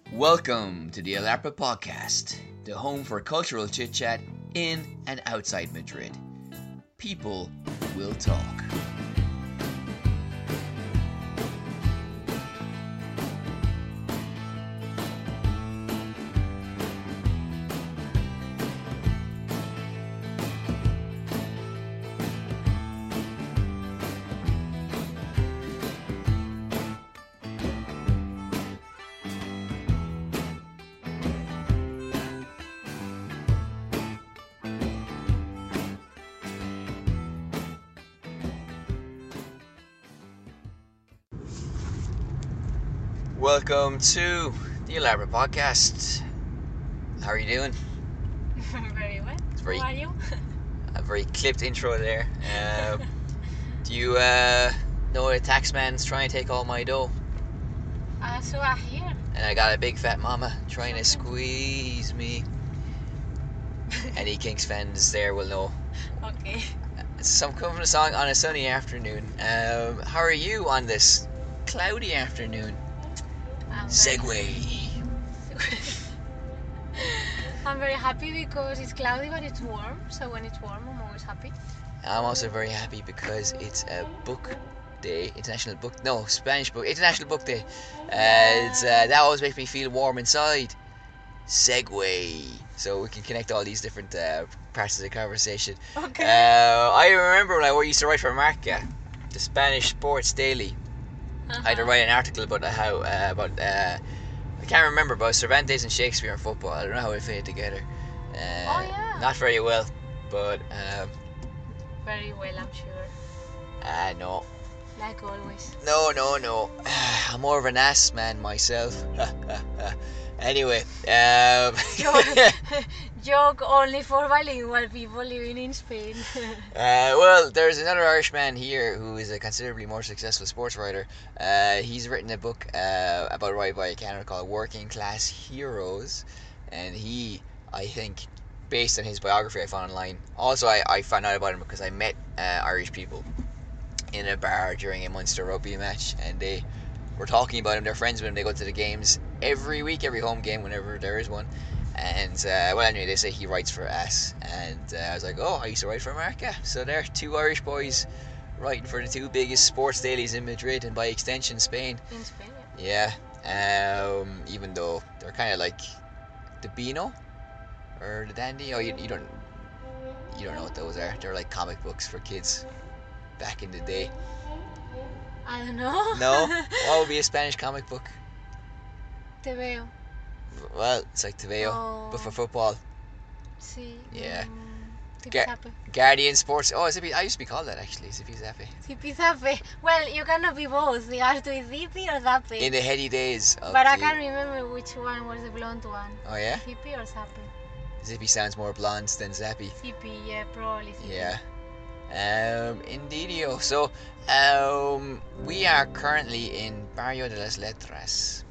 Welcome to the Alarpa Podcast, the home for cultural chit chat in and outside Madrid. People will talk. Welcome to the Alarpa Podcast. How are you doing? Very well. It's very- How are you? A very clipped intro there. Do you know a taxman's trying to take all my dough? So I hear. And I got a big fat mama trying to squeeze me. Any Kinks fans there will know. Okay. Some come from the song On a Sunny Afternoon. How are you on this cloudy afternoon? Segway. I'm very happy because it's cloudy but it's warm. So when it's warm, I'm always happy. I'm also very happy because it's a book day, international book day. That always makes me feel warm inside. Segway. So we can connect all these different parts of the conversation. Okay. I remember when I used to write for Marca, the Spanish Sports Daily. I had to write an article about I can't remember, but Cervantes and Shakespeare and football. I don't know how it fit together. Yeah. Not very well, but Very well, I'm sure. no. Like always. No. I'm more of an ass man myself. Anyway, Joke only for bilingual people living in Spain. well, there's another Irishman here who is a considerably more successful sports writer. He's written a book about right by a Canada called Working Class Heroes, and I think, based on his biography I found online. Also, I found out about him because I met Irish people in a bar during a Munster rugby match, and they were talking about him. They're friends with him. They go to the games every week, every home game whenever there is one. And anyway, they say he writes for us, and I was like, oh, I used to write for Marca. So there, two Irish boys writing for the two biggest sports dailies in Madrid, and by extension Spain. In Spain, Yeah. Even though they're kind of like the Beano or the Dandy. Oh, you don't know what those are. They're like comic books for kids back in the day. I don't know. No? What would be a Spanish comic book? Te veo. Well, it's like Teveo, Oh. but for football. Sí. Yeah. Zipizape. Guardian Sports. Oh, I used to be called that actually, Zipizape. Zipizape. Well, you cannot be both. You have to be Zipi or Zape. In the heady days of But I can't remember which one was the blonde one. Oh yeah? Zippy or Zappy? Zippy sounds more blonde than Zappy. Zippy, yeah, probably Zippy. Yeah. Indeedio. So, we are currently in Barrio de las Letras.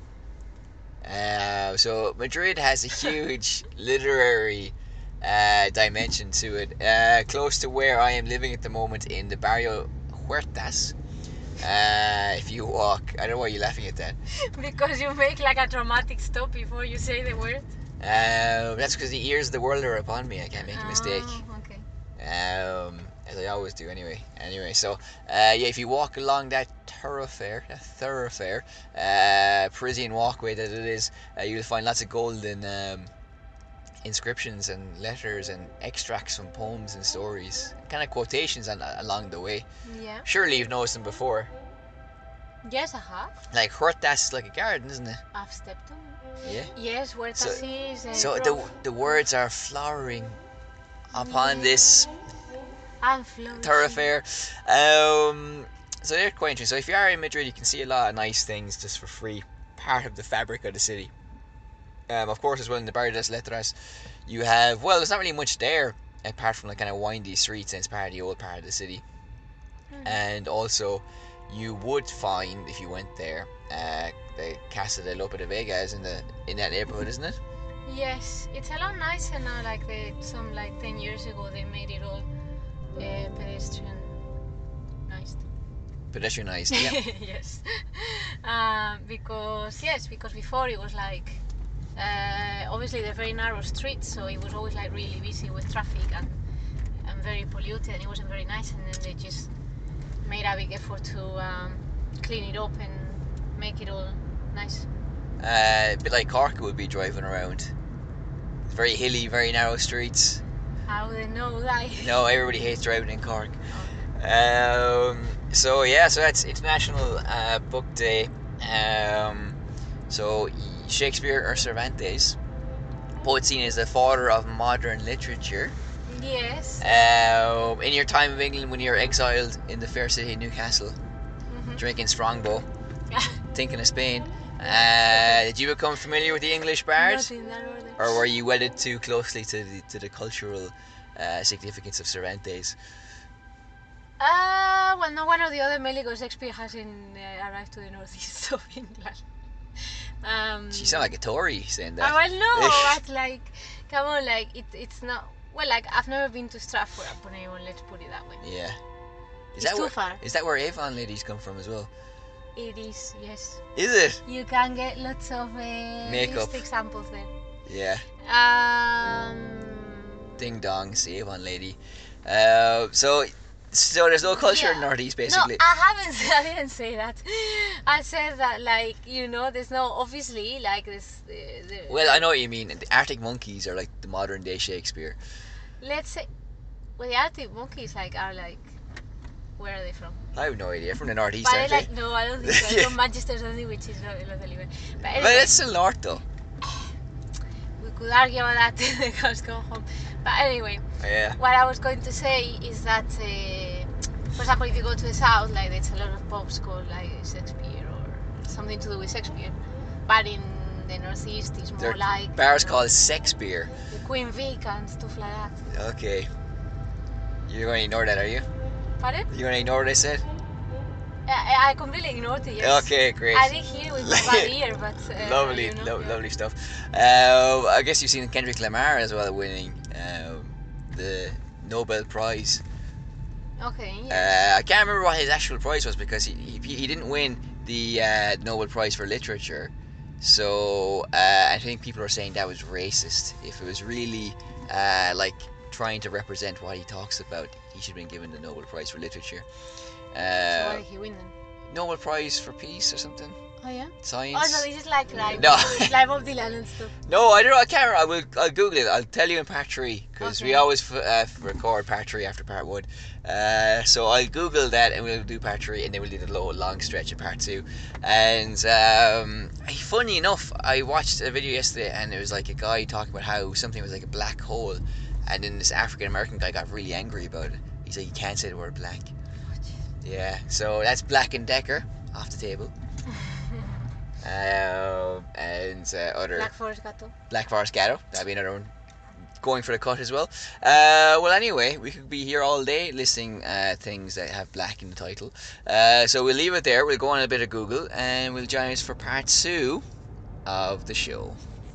So Madrid has a huge literary dimension to it. Close to where I am living at the moment in the Barrio Huertas. If you walk, I don't know why you're laughing at that. Because you make like a dramatic stop before you say the word. That's because the ears of the world are upon me. I can't make a mistake. Oh, okay. As I always do anyway. So if you walk along that thoroughfare, Parisian walkway that it is, you'll find lots of golden inscriptions and letters and extracts from poems and stories, kind of quotations along the way. Yeah. Surely you've noticed them before. Yes, I have. Like Huertas is like a garden, isn't it? I've stepped on it. Yeah. Yes, Huertas is. So the words are flowering upon this I'm floating. thoroughfare. So they're quite interesting. So if you are in Madrid, you can see a lot of nice things just for free, part of the fabric of the city. Of course, as well in the Barrio de las Letras, you have, well, there's not really much there apart from like kind of windy streets, and it's part of the old part of the city. And also, you would find, if you went there, the Casa de Lope de Vega is in that neighborhood, isn't it? Yes, it's a lot nicer now. Like 10 years ago, they made it all pedestrian. Nice. Pedestrianized, yeah. Yes. Because before it was like Obviously they're very narrow streets, so it was always like really busy with traffic and very polluted, and it wasn't very nice. And then they just made a big effort to clean it up and make it all nice. A bit like Cork would be driving around. It's very hilly, very narrow streets. How would they know that? No, everybody hates driving in Cork. Oh. So that's International Book Day. So Shakespeare or Cervantes, poet seen as the father of modern literature. Yes. In your time of England, when you were exiled in the fair city of Newcastle, drinking Strongbow, thinking of Spain, did you become familiar with the English bard, Not in that order. or were you wedded too closely to the cultural significance of Cervantes? Well, no one or the other, mainly because Shakespeare hasn't arrived to the northeast of England. She sounded like a Tory saying that. Well, no, but like, come on, like it's not. Well, like I've never been to Stratford upon Avon. Let's put it that way. Yeah. It's too far. Is that where Avon ladies come from as well? It is, yes. Is it? You can get lots of Makeup. lipstick samples there. Yeah. Ding dong, it's the Avon lady. So there's no culture in Northeast, basically. No, I didn't say that. I said that, like, there's no, obviously, like, this. Well, I know what you mean. The Arctic Monkeys are like the modern day Shakespeare. Let's say, well, the Arctic Monkeys, like, are like, where are they from? I have no idea. From the Northeast, But aren't like, they? no, I don't think so. From Manchester, something which is not illegal. But anyway, But it's still North, though. we could argue about that till the cows come home. But anyway, Yeah. what I was going to say is that, for example, if you go to the south, like there's a lot of pubs called like Shakespeare or something to do with Shakespeare. But in the northeast, it's more like bars called sex beer. the Queen Vic and stuff like that. Okay. You're going to ignore that, are you? Pardon? You're going to ignore what I said? I completely ignored it. Yes. Okay, great. I did hear it with my bad ear, but Lovely, yeah. lovely stuff. I guess you've seen Kendrick Lamar as well winning the Nobel Prize. Okay. Yeah. I can't remember what his actual prize was because he didn't win the Nobel Prize for Literature. So I think people are saying that was racist. If it was really like trying to represent what he talks about, he should have been given the Nobel Prize for Literature. So what did he win then? Nobel Prize for Peace or something. Oh yeah. Science. Oh no, this is like No. like Bob Dylan and stuff. No, I don't know. I can't remember. I'll Google it. I'll tell you in part 3 because we Okay. always record part 3 after part 1. So I'll Google that and we'll do part 3 and then we'll do the long stretch of part 2. And funny enough, I watched a video yesterday and it was like a guy talking about how something was like a black hole, and then this African American guy got really angry about it. He's like, you can't say the word black. Yeah, so that's Black and Decker off the table. And other Black Forest Gato. Black Forest Gatto, that'd be another one going for the cut as well. Well, anyway, we could be here all day listing things that have black in the title. So we'll leave it there. We'll go on a bit of Google and we'll join us for part 2 of the show.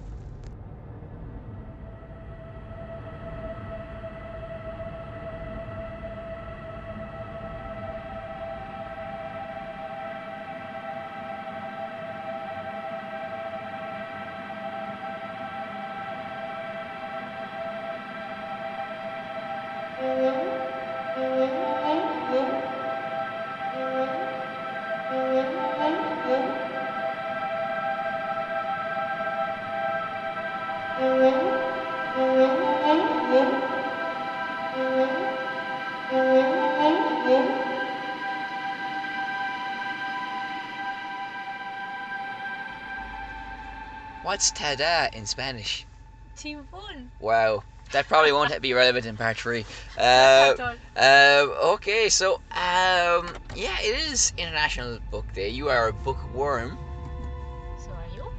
What's tada in Spanish? Chimpún. Wow, that probably won't be relevant in part 3. At all. Okay, so yeah, it is International Book Day. You are a bookworm, So are you?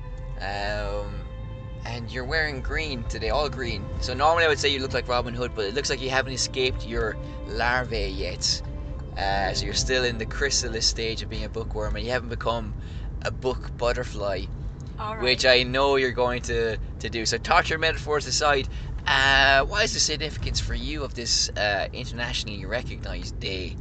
and you're wearing green today, all green. So normally I would say you look like Robin Hood, but it looks like you haven't escaped your larvae yet. So you're still in the chrysalis stage of being a bookworm, and you haven't become a book butterfly, All right. which I know you're going to do. So torture metaphors aside, what is the significance for you of this internationally recognized day?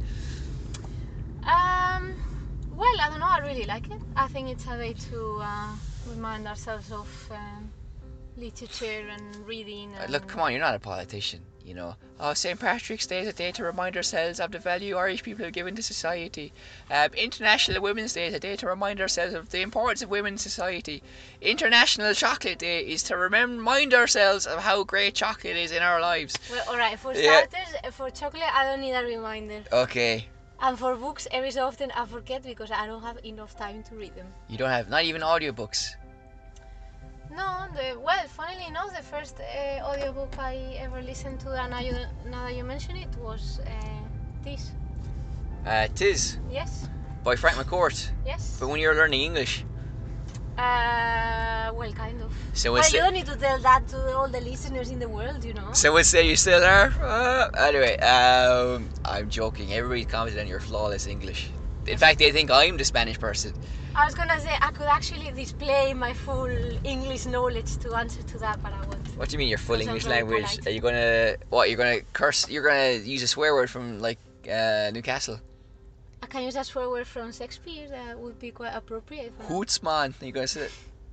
Well, I don't know. I really like it. I think it's a way to remind ourselves of literature and reading. And Look, come on, you're not a politician, you know. Oh, St. Patrick's Day is a day to remind ourselves of the value Irish people have given to society. International Women's Day is a day to remind ourselves of the importance of women in society. International Chocolate Day is to remind ourselves of how great chocolate is in our lives. Well, alright, for Yeah. starters, for chocolate, I don't need a reminder. Okay, And for books, every so often I forget because I don't have enough time to read them. you don't have, not even audiobooks. No, well, funnily enough, the first audiobook I ever listened to, and now that you mention it, was this. Tis, Yes, by Frank McCourt. yes. But when you're learning English. Well, kind of. So Well, it's you don't need to tell that to all the listeners in the world, you know. So would say you still are? Anyway, I'm joking. Everybody commented on your flawless English. In fact, they think I'm the Spanish person. I was gonna say I could actually display my full English knowledge to answer to that, but I won't. What do you mean your full Because I'm English very language? polite. Are you gonna what? You're gonna curse? You're gonna use a swear word from like Newcastle? I can use a swear word from Shakespeare that would be quite appropriate. For Hoots, man. You gonna say?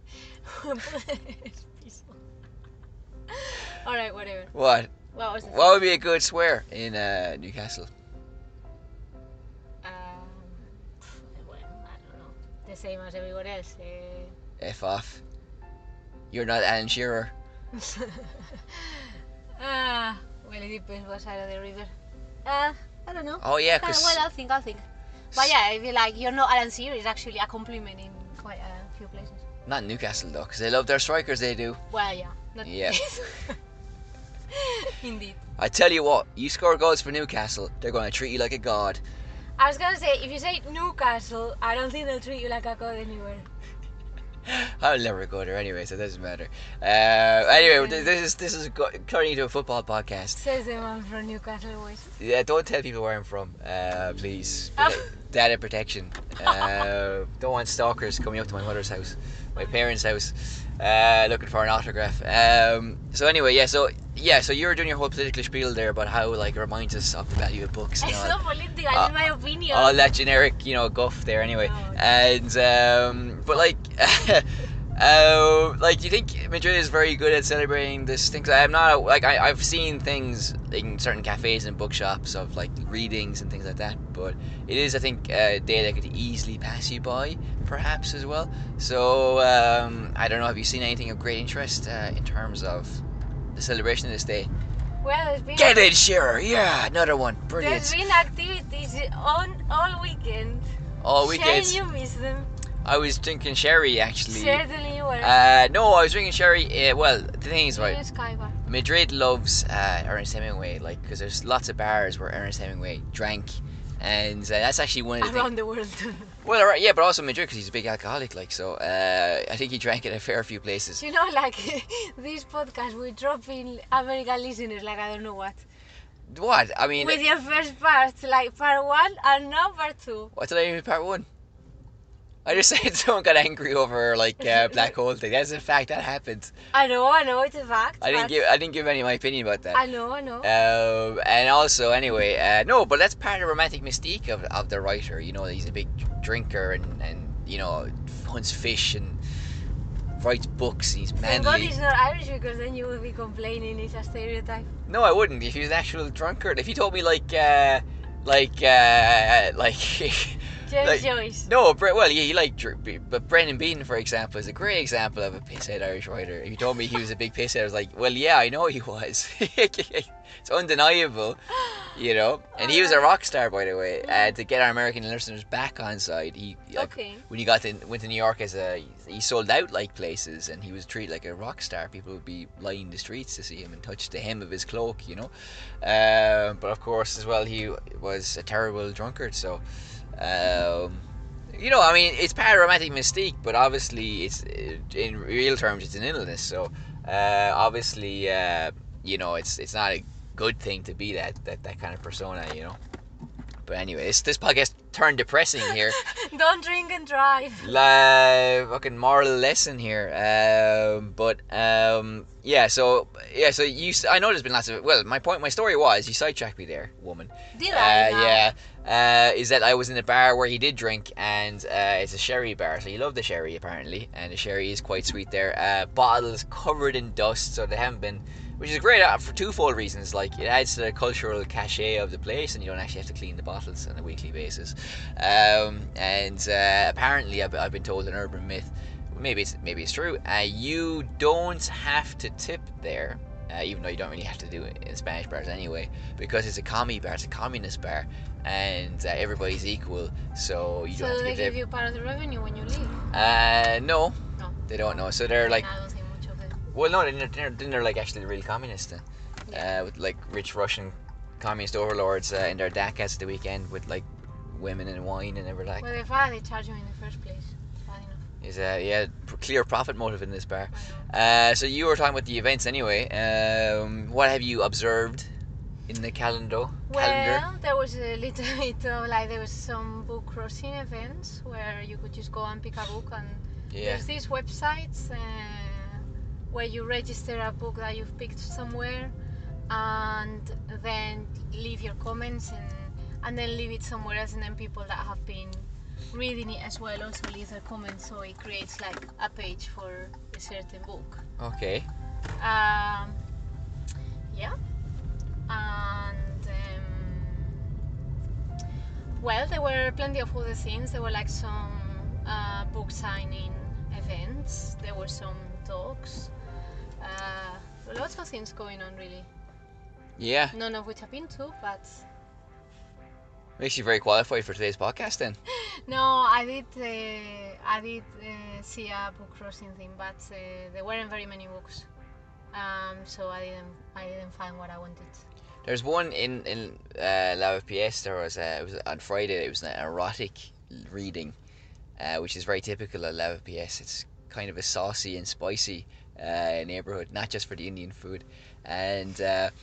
Alright, whatever. What? What was the What would be a good swear in Newcastle? Well, I don't know. The same as everyone else. F off. You're not Alan Shearer. Well, it depends what side of the river. I don't know. Oh yeah, Well, cause I'll think. But yeah, if you like, you're not Alan Shearer is actually a compliment in quite a few places. not Newcastle though, cause they love their strikers. They do. Well, yeah. Not Yeah. Indeed. I tell you what, you score goals for Newcastle, they're gonna treat you like a god. I was gonna say, if you say Newcastle, I don't think they'll treat you like a god anywhere. I'll never go there anyway, so it doesn't matter. Anyway, this is turning into a football podcast. Says the man from Newcastle boys. Yeah, don't tell people where I'm from, please. Data protection. Don't want stalkers coming up to my mother's house, my parents' house, looking for an autograph. So anyway, so you were doing your whole political spiel there about how like it reminds us of the value of books and It's all, not political, it's my opinion. all that generic, guff there anyway. Oh, And but like like, do you think Madrid is very good at celebrating this thing? 'Cause I'm not like I've seen things in certain cafes and bookshops of like readings and things like that, but it is, I think, a day that could easily pass you by, perhaps as well. So I don't know. Have you seen anything of great interest in terms of the celebration of this day? Well, there's been Get it, Shearer! Yeah, another one. Brilliant. there's been activities on all weekend. All weekend. Shane, you miss them. I was drinking sherry actually. Certainly you were. No, I was drinking sherry. Well, the thing is, right, Sky bar. Madrid loves Ernest Hemingway, like, because there's lots of bars where Ernest Hemingway drank, and that's actually one of the things. Around the world. Well, right, yeah, but also Madrid because he's a big alcoholic, like, so I think he drank at a fair few places. You know, like this podcast, we drop in American listeners, like I don't know what. What? I mean, With your first part, like part 1 and now part 2. what did I do part one? I just said someone got angry over like black hole thing. That's a fact that happened. I know, it's a fact. I didn't give any of my opinion about that. I know. And also, anyway, no, but that's part of the romantic mystique of the writer. You know, he's a big drinker and hunts fish and writes books. He's Thank God manly. he's not Irish because then you would be complaining it's a stereotype. No, I wouldn't. If he was an actual drunkard, if he told me like James like, Joyce. no, well, yeah, he liked, but Brendan Beaton, for example, is a great example of a pisshead Irish writer. If you told me he was a big pisshead, I was like, well, yeah, I know he was. It's undeniable, And he was a rock star, by the way. To get our American listeners back on side, when he went to New York he sold out like places, and he was treated like a rock star. People would be lining the streets to see him and touch the hem of his cloak, But of course, as well, he was a terrible drunkard, so. I mean, it's part of romantic mystique, but obviously, it's in real terms, it's an illness. So, obviously, it's not a good thing to be that kind of persona, But anyway, this podcast turned depressing here. Don't don't drink and drive. Fucking moral lesson here. So I know there's been lots of. Well, my story was you sidetracked me there, woman. Did I? Now? Yeah. Is that I was in a bar where he did drink, and it's a sherry bar, so he loved the sherry apparently, and the sherry is quite sweet there. Bottles covered in dust, so they haven't been. Which is great for twofold reasons. Like, it adds to the cultural cachet of the place, and you don't actually have to clean the bottles on a weekly basis. Apparently, I've been told an urban myth. Maybe it's true. You don't have to tip there, even though you don't really have to do it in Spanish bars anyway, because it's a commie bar, it's a communist bar, and everybody's equal. So you don't have to they give you part of the revenue when you leave. No, No, they don't know. So they're like. I don't think much of it. Well, no, they're like actually the real communists, with like rich Russian communist overlords in their dakas at the weekend with like women and wine and everything. Well, if they charge you in the first place, bad enough. Is clear profit motive in this bar. So you were talking about the events anyway. What have you observed in the calendar? Well, there was a little bit of there was some book crossing events where you could just go and pick a book, and there's these websites where you register a book that you've picked somewhere, and then leave your comments and then leave it somewhere else, and then people that have been reading it as well also leave their comments, so it creates like a page for a certain book. Okay. Yeah. And well, there were plenty of other things. There were like some book signing events. There were some talks. Lots of things going on, really. Yeah. None of which I've been to, but makes you very qualified for today's podcast, then. no, I did see a book crossing thing, but there weren't very many books, so I didn't find what I wanted. There's one in La PS. There was it was on Friday. It was an erotic reading, which is very typical of La PS. It's kind of a saucy and spicy neighborhood, not just for the Indian food. And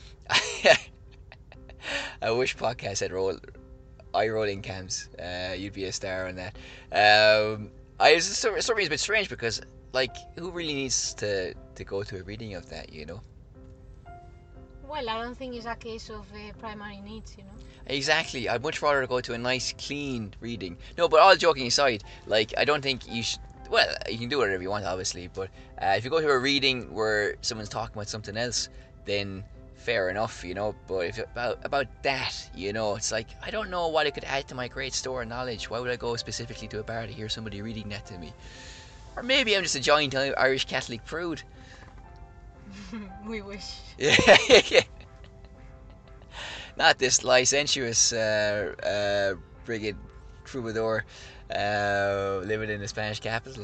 I wish podcasts had eye rolling cams. You'd be a star on that. It's a bit strange because, like, who really needs to go to a reading of that, you know? Well, I don't think it's a case of primary needs, you know. Exactly. I'd much rather go to a nice, clean reading. No, but all joking aside, like, I don't think you should. Well, you can do whatever you want, obviously, but if you go to a reading where someone's talking about something else, then fair enough, you know. But if about that, you know, it's like, I don't know what it could add to my great store of knowledge. Why would I go specifically to a bar to hear somebody reading that to me? Or maybe I'm just a giant Irish Catholic prude. We wish. Yeah. Not this licentious brigand troubadour living in the Spanish capital.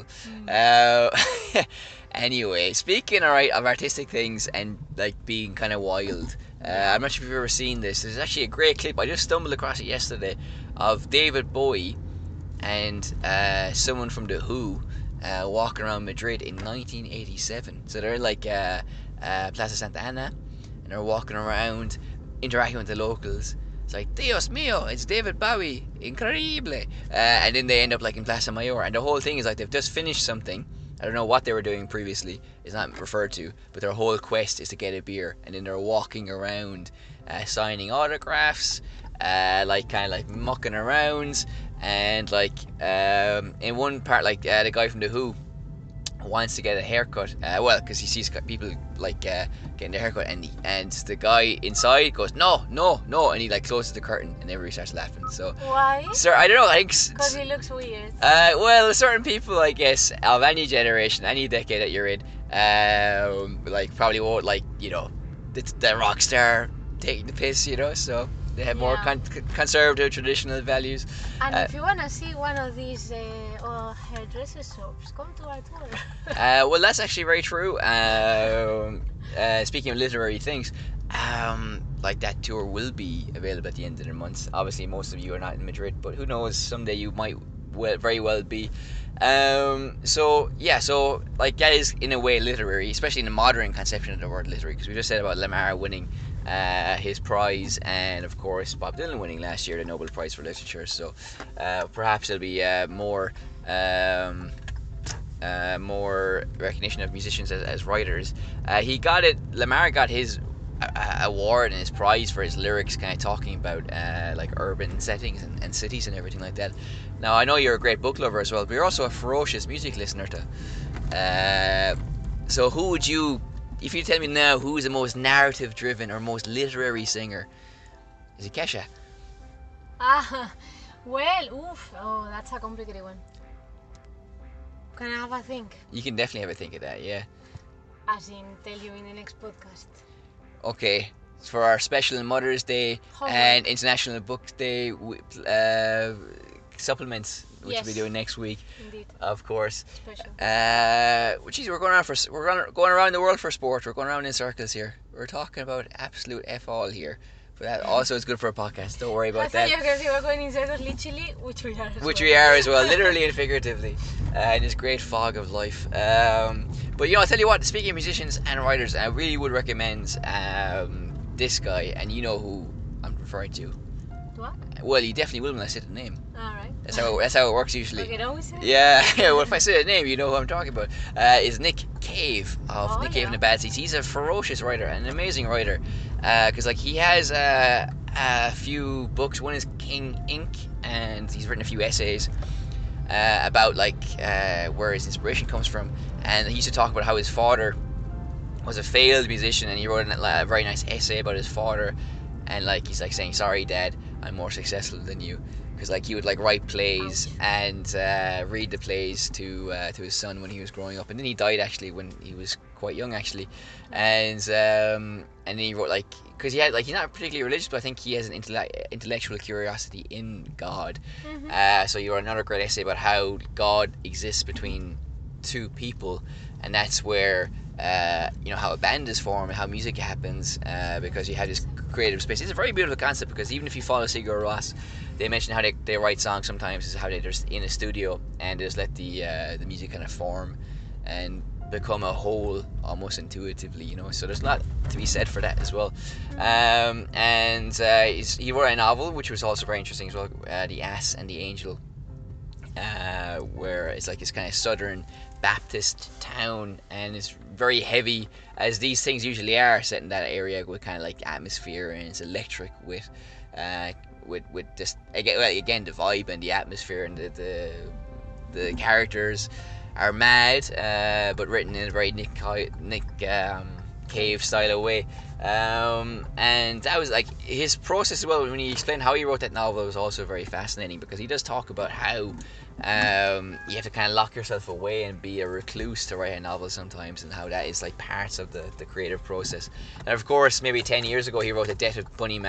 Anyway, speaking of artistic things and like being kind of wild, I'm not sure if you've ever seen this. There's actually a great clip. I just stumbled across it yesterday of David Bowie and someone from The Who walking around Madrid in 1987. So they're like Plaza Santa Ana, and they're walking around interacting with the locals. It's like, Dios mío, it's David Bowie, increíble. And then they end up like in Plaza Mayor, and the whole thing is like they've just finished something. I don't know what they were doing previously, it's not referred to, but their whole quest is to get a beer, and then they're walking around signing autographs, like kind of like mucking around, and like in one part, like the guy from The Who wants to get a haircut, because he sees people like getting their haircut, and the guy inside goes no, and he like closes the curtain, and everybody starts laughing. So why? Sir, I don't know. I think Because he looks weird. well, certain people, I guess, of any generation, any decade that you're in, like probably won't like, you know, the rock star taking the piss, you know. So they have more conservative, traditional values. And if you want to see one of these hairdresser shops, come to our tour. Well, that's actually very true. Speaking of literary things, like that tour will be available at the end of the month. Obviously, most of you are not in Madrid, but who knows? Someday you might very well be. So like that is in a way literary, especially in the modern conception of the word literary, because we just said about Lamar winning his prize, and of course Bob Dylan winning last year the Nobel Prize for Literature. So perhaps there'll be more recognition of musicians as writers. He got it. Lamar got his award and his prize for his lyrics, kind of talking about like urban settings and cities and everything like that. Now I know you're a great book lover as well, but you're also a ferocious music listener too. So who would you, if you tell me now, who is the most narrative-driven or most literary singer? Is it Kesha? Oh, that's a complicated one. Can I have a think? You can definitely have a think of that, yeah. As in, tell you in the next podcast. Okay, for our special Mother's Day and International Book Day supplements, which we'll be doing next week. Indeed. Of course. Special. We're going around the world for sport. We're going around in circles here. We're talking about absolute F all here. But that also is good for a podcast. Don't worry about that. I thought you were going to say we're going in circles, literally, which we are as well. Which we are as well, literally and figuratively, in this great fog of life. But I'll tell you what, speaking of musicians and writers, I really would recommend this guy, and you know who I'm referring to. What? Well, you definitely will when I say the name. Alright. That's how it works usually. Like it always says? Yeah, well, if I say the name, you know who I'm talking about. Is Nick Cave of Nick Cave and the Bad Seeds. He's a ferocious writer, an amazing writer. Because he has a few books. One is King Ink, and he's written a few essays about where his inspiration comes from. And he used to talk about how his father was a failed musician, and he wrote a very nice essay about his father. And he's saying, "Sorry, Dad, I'm more successful than you." Because he would write plays and read the plays to his son when he was growing up, and then he died actually when he was quite young actually, and then he wrote because he had he's not particularly religious, but I think he has an intellectual curiosity in God. So he wrote another great essay about how God exists between two people, and that's where how a band is formed and how music happens, because you have this creative space. It's a very beautiful concept, because even if you follow Sigur Rós, they mention how they write songs sometimes is how they're just in a studio and just let the music kind of form and become a whole almost intuitively, so there's a lot to be said for that as well. And he wrote a novel which was also very interesting as well, The Ass and the Angel, where it's this kind of southern Baptist town, and it's very heavy, as these things usually are, set in that area, with kind of atmosphere, and it's electric with just again the vibe and the atmosphere, and the characters are mad, but written in a very Nick Cave style of way. And that was his process as well. When he explained how he wrote that novel, was also very fascinating, because he does talk about how you have to kind of lock yourself away and be a recluse to write a novel sometimes, and how that is parts of the creative process. And of course, maybe 10 years ago, he wrote The Death of Bunny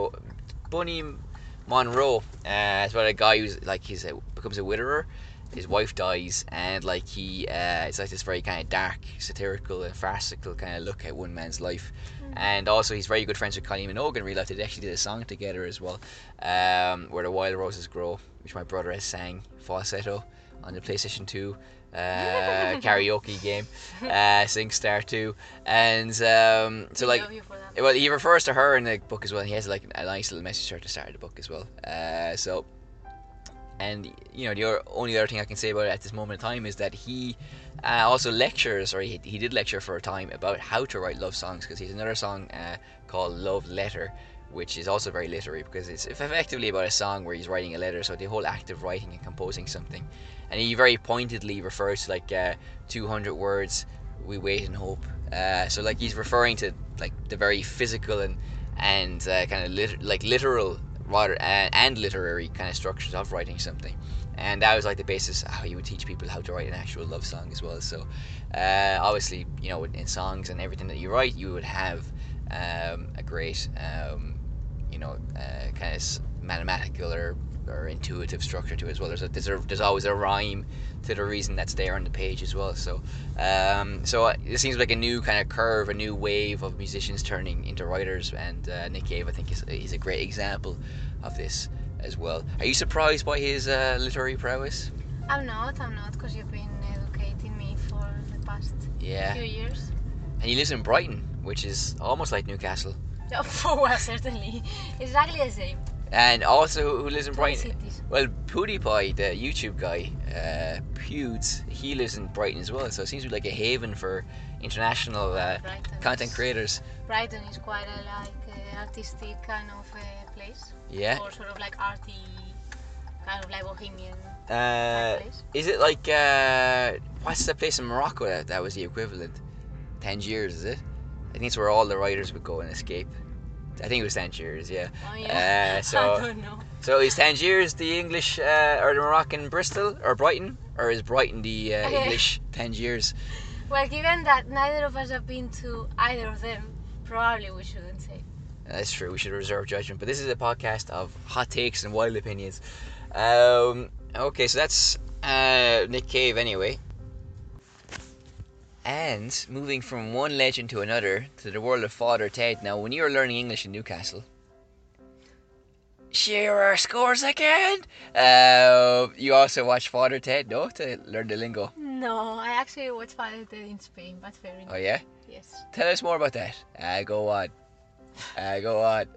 Monroe. It's about a guy who's becomes a widower. His wife dies, and it's this very kind of dark, satirical and farcical kind of look at one man's life. And also he's very good friends with Kylie Minogue in real life. They actually did a song together as well, Where the Wild Roses Grow, which my brother has sang falsetto on the PlayStation 2 karaoke game, SingStar 2. And well, he refers to her in the book as well. He has a nice little message to her to start the book as well. And the only other thing I can say about it at this moment in time is that he also lectures, or he did lecture for a time, about how to write love songs, because he has another song called Love Letter, which is also very literary, because it's effectively about a song where he's writing a letter, so the whole act of writing and composing something. And he very pointedly refers to 200 words, we wait and hope. So he's referring to the very physical and kind of literal rather and literary kind of structures of writing something. And that was the basis of how you would teach people how to write an actual love song as well. So obviously, in songs and everything that you write, you would have a great kind of mathematical or intuitive structure to it as well. There's always a rhyme to the reason that's there on the page as well. So it seems like a new kind of curve, a new wave of musicians turning into writers, and Nick Cave, I think, is a great example of this as well. Are you surprised by his literary prowess? I'm not, because you've been educating me for the past few years. And he lives in Brighton, which is almost like Newcastle. Well, certainly. Exactly the same. And also, who lives in Two Brighton? cities. Well, PewDiePie, the YouTube guy, Pewds, he lives in Brighton as well. So it seems to be like a haven for international Brighton content is- creators. Brighton is quite a artistic kind of place. Yeah. Or sort of like arty, kind of like bohemian Uh, place. is it like what's the place in Morocco that was the equivalent? Tangiers, is it? I think it's where all the writers would go and escape. I think it was Tangiers, yeah. Oh yeah. So I don't know. So is Tangiers the English or the Moroccan Bristol or Brighton, or is Brighton the English Tangiers? Well, given that neither of us have been to either of them, probably we shouldn't say. That's true. We should reserve judgment. But this is a podcast of hot takes and wild opinions. Okay, so that's Nick Cave anyway. And moving from one legend to another to the world of Father Ted. Now, when you were learning English in Newcastle, Shearer scores again. You also watch Father Ted, no, to learn the lingo. No, I actually watched Father Ted in Spain, but fair enough. Oh yeah. Yes. Tell us more about that. Go on. Go on.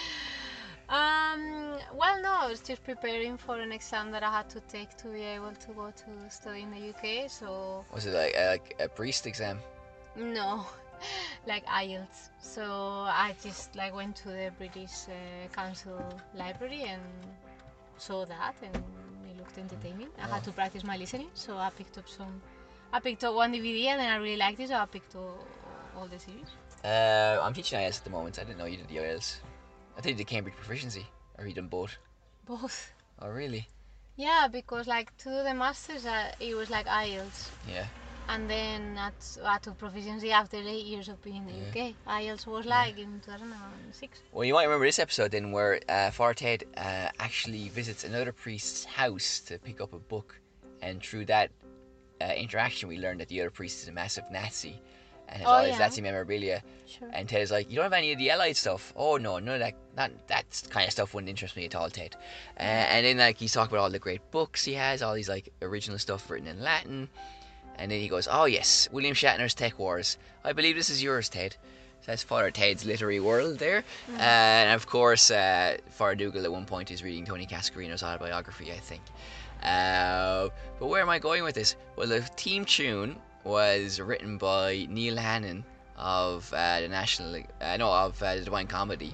Well, no, I was just preparing for an exam that I had to take to be able to go to study in the UK. So Was it like a priest exam? no, like IELTS. So I just like went to the British Council library and saw that, and it looked entertaining. I had to practice my listening, so I picked up one DVD, and then I really liked it, so I picked up all the series. I'm teaching IELTS at the moment. I didn't know you did the IELTS. I think you did Cambridge Proficiency, or you done both. Both. Oh really? Yeah, because like to do the masters, it was like IELTS. Yeah. And then I took proficiency after 8 years of being in the UK. IELTS was like in 2006. Well, you might remember this episode then where Father Ted actually visits another priest's house to pick up a book, and through that interaction we learned that the other priest is a massive Nazi and has all his Nazi memorabilia. Sure. And Ted is like, you don't have any of the Allied stuff? Oh no, none of that, that kind of stuff wouldn't interest me at all, Ted. And then like he's talking about all the great books he has, all these like original stuff written in Latin. And then he goes, oh yes, William Shatner's Tech Wars. I believe this is yours, Ted. So that's Father Ted's literary world there. And of course, Father Dougal at one point is reading Tony Cascarino's autobiography, I think. But where am I going with this? Well, the theme tune was written by Neil Hannon of the the Divine Comedy.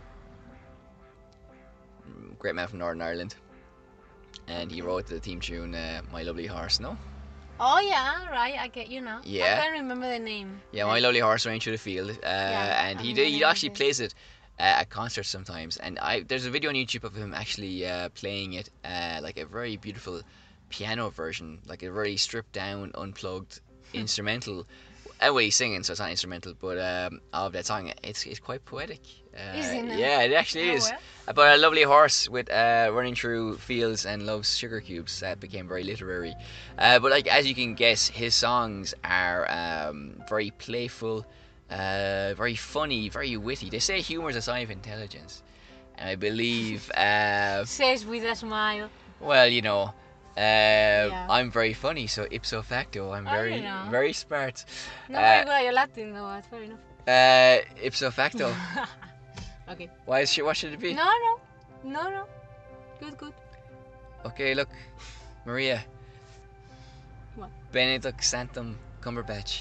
Great man from Northern Ireland. And he wrote the theme tune, My Lovely Horse, no? Oh yeah, right. I get you now. Yeah. I can't remember the name. Yeah, My Lovely Horse ran through the field. And he actually plays it at concerts sometimes. And there's a video on YouTube of him actually playing it like a very beautiful piano version, like a very stripped down, unplugged instrumental. Well, he's singing, so it's not instrumental, but of that song, it's quite poetic. Isn't it? Yeah, it actually is. Well. About a lovely horse with running through fields and loves sugar cubes. That became very literary. But like as you can guess, his songs are very playful, very funny, very witty. They say humor is a sign of intelligence, and I believe. Says with a smile. Well, you know. I'm very funny, so ipso facto, I'm very, very smart. No, very good. You're Latin, though. That's fair enough. Ipso facto. Okay. What should it be? No. Good. Okay, look, Maria. What? Benedict Sanctum Cumberbatch.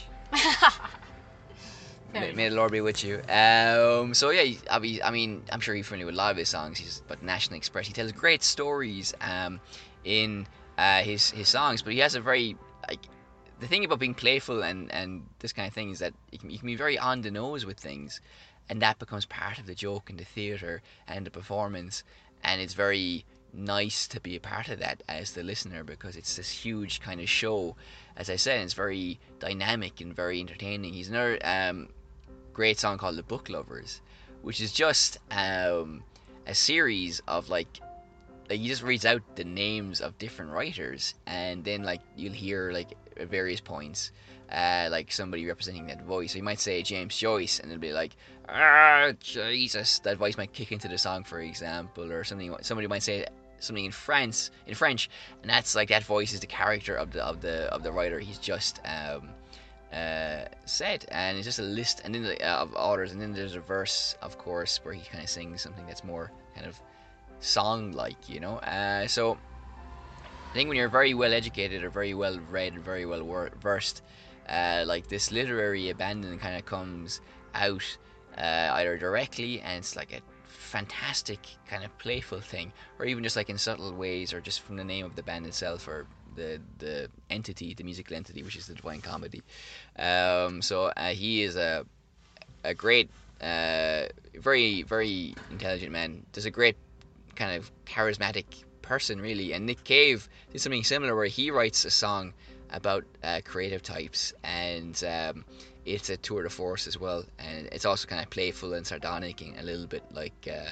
Fair May the Lord be with you. So yeah, I mean, I'm sure you're familiar with a lot of his songs. He's but National Express. He tells great stories in his songs, but he has a very the thing about being playful and this kind of thing is that you can be very on the nose with things, and that becomes part of the joke in the theatre and the performance, and it's very nice to be a part of that as the listener because it's this huge kind of show. As I said, it's very dynamic and very entertaining. He's another great song called The Book Lovers, which is just a series of like he just reads out the names of different writers, and then like you'll hear like at various points like somebody representing that voice. So you might say James Joyce, and it'll be like, Jesus, that voice might kick into the song, for example, or something. Somebody might say something in French, and that's like that voice is the character of the writer. He's just said, and it's just a list and then of authors, and then there's a verse, of course, where he kind of sings something that's more kind of song-like, So I think when you're very well educated or very well read, very well versed, like this literary abandon kind of comes out either directly, and it's like a fantastic kind of playful thing, or even just like in subtle ways, or just from the name of the band itself, or the entity, the musical entity, which is the Divine Comedy. So he is a great, very very intelligent man. There's a great kind of charismatic person, really. And Nick Cave did something similar, where he writes a song about creative types, and it's a tour de force as well, and it's also kind of playful and sardonic, and a little bit like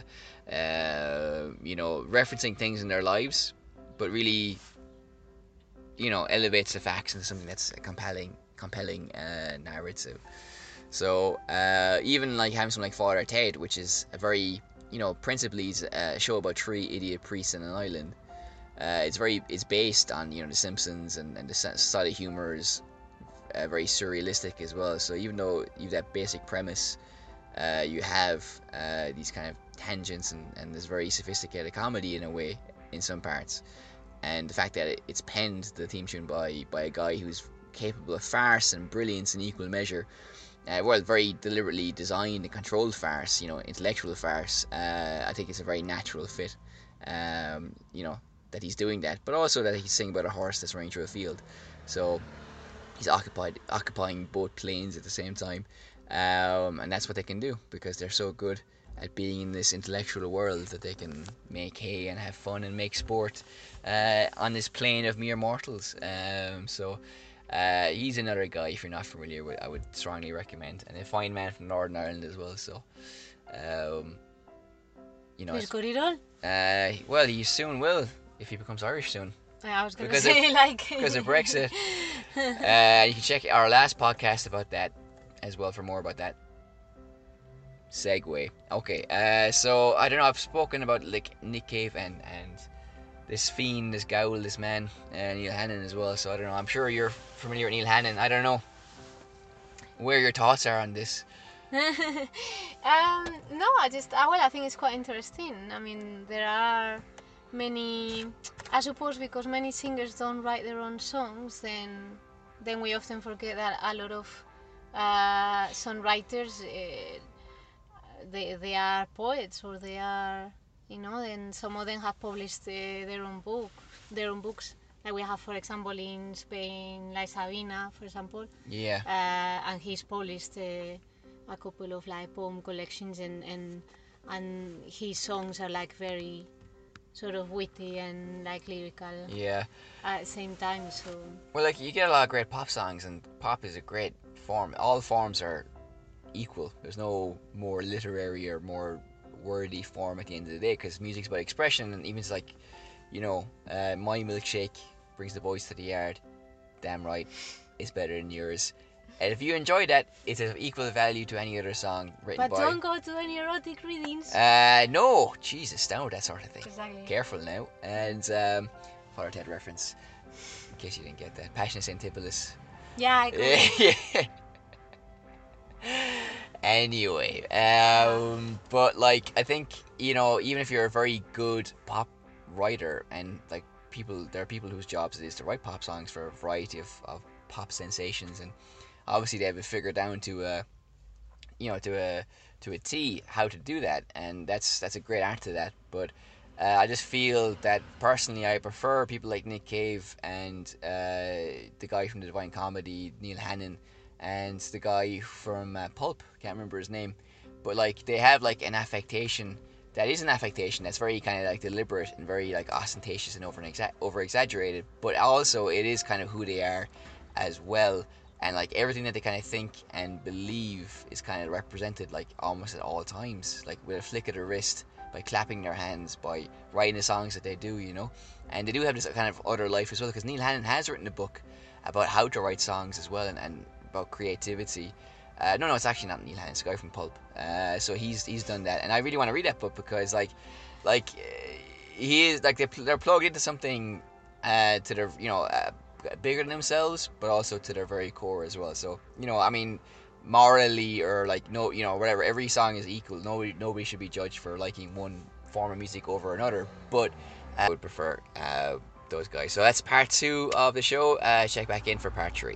referencing things in their lives, but really elevates the facts into something that's a compelling narrative. So even like having something like Father Ted, which is a very principally is a show about three idiot priests in an island. It's based on The Simpsons, and the style of humor is very surrealistic as well. So even though you have that basic premise, you have these kind of tangents, and this very sophisticated comedy in a way in some parts. And the fact that it's penned, the theme tune, by a guy who's capable of farce and brilliance in equal measure. Very deliberately designed and controlled farce, intellectual farce. I think it's a very natural fit, that he's doing that, but also that he's singing about a horse that's running through a field. So he's occupying both planes at the same time, and that's what they can do, because they're so good at being in this intellectual world, that they can make hay and have fun and make sport on this plane of mere mortals. He's another guy, if you're not familiar with, I would strongly recommend, and a fine man from Northern Ireland as well. So, He's good at all. Well, he soon will, if he becomes Irish soon. I was gonna say because of Brexit. You can check our last podcast about that as well for more about that. Segue. Okay. So I don't know. I've spoken about like Nick Cave and this fiend, this Gowl, this man, Neil Hannon as well. So I don't know. I'm sure you're familiar with Neil Hannon. I don't know where your thoughts are on this. No, I think it's quite interesting. I mean, there are many, I suppose, because many singers don't write their own songs, then we often forget that a lot of songwriters, they are poets, or they are, and some of them have published their own books. Like we have, for example, in Spain, like Sabina, for example. Yeah. And he's published a couple of like poem collections, and his songs are like very sort of witty and like lyrical. Yeah. At the same time, so. Well, like you get a lot of great pop songs, and pop is a great form. All forms are equal. There's no more literary or more wordy form at the end of the day, because music's about expression, and even it's like, my milkshake brings the boys to the yard. Damn right, it's better than yours. And if you enjoy that, it's of equal value to any other song written by. But don't go to any erotic readings. No, Jesus, no, that sort of thing. Exactly. Careful now. And Father Ted reference, in case you didn't get that. Passion Saint Tibullus. Yeah, I agree. Anyway, but like I think even if you're a very good pop writer, and like there are people whose jobs it is to write pop songs for a variety of pop sensations, and obviously they have it figured down to a T how to do that, and that's a great art to that. But I just feel that personally I prefer people like Nick Cave and the guy from the Divine Comedy, Neil Hannon, and the guy from Pulp, can't remember his name, but like they have like an affectation that is an affectation that's very kind of like deliberate and very like ostentatious and over exaggerated, but also it is kind of who they are as well, and like everything that they kind of think and believe is kind of represented like almost at all times, like with a flick of the wrist, by clapping their hands, by writing the songs that they do, and they do have this kind of other life as well, because Neil Hannon has written a book about how to write songs as well, and about creativity. No, it's actually not Neil Hannon, it's a guy from Pulp. So he's done that, and I really want to read that book, because like he is like they're plugged into something to the bigger than themselves, but also to their very core as well. So I mean, morally or like no, whatever. Every song is equal. Nobody should be judged for liking one form of music over another. But I would prefer those guys. So that's part 2 of the show. Check back in for part 3.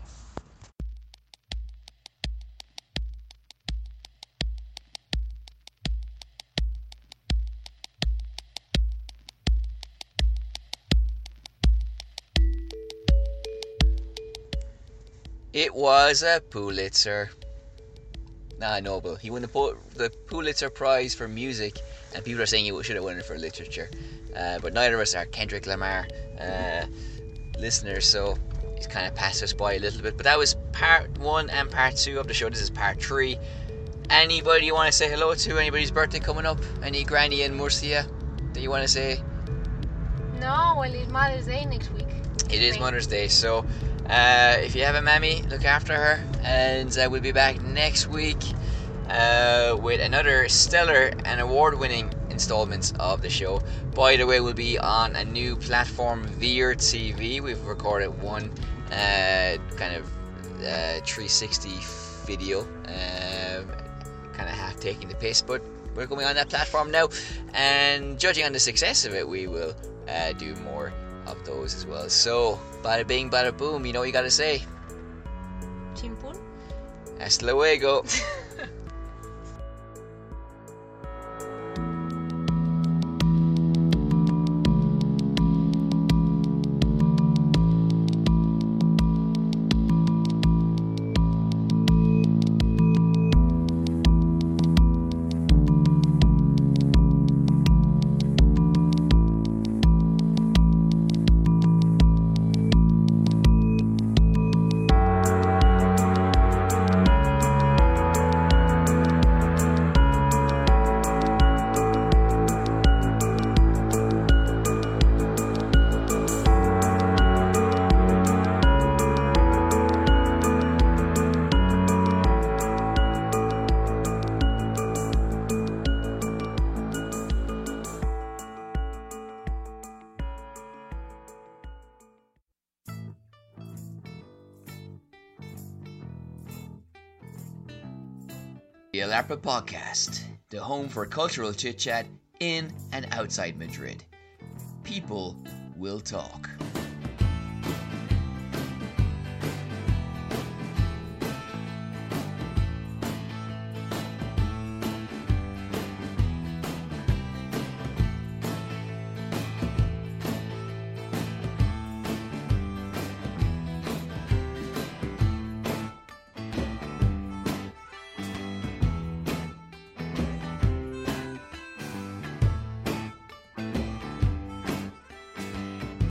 It was a Pulitzer. Nah, Nobel. He won the Pulitzer Prize for music, and people are saying he should have won it for literature. But neither of us are Kendrick Lamar listeners, so he's kind of passed us by a little bit. But that was part 1 and part 2 of the show. This is part 3. Anybody you want to say hello to? Anybody's birthday coming up? Any granny in Murcia that you want to say? No, well, it's Mother's Day next week. It is Mother's Day, so if you have a mammy, look after her, and we'll be back next week with another stellar and award-winning installments of the show. By the way, we'll be on a new platform, Veer TV. We've recorded one kind of 360 video, kind of half taking the piss, but we're going on that platform now, and judging on the success of it, we will do more of those as well. So, bada bing, bada boom, you know what you gotta say. Chimpun. Hasta luego. The Alarpa Podcast, the home for cultural chit-chat in and outside Madrid. People will talk.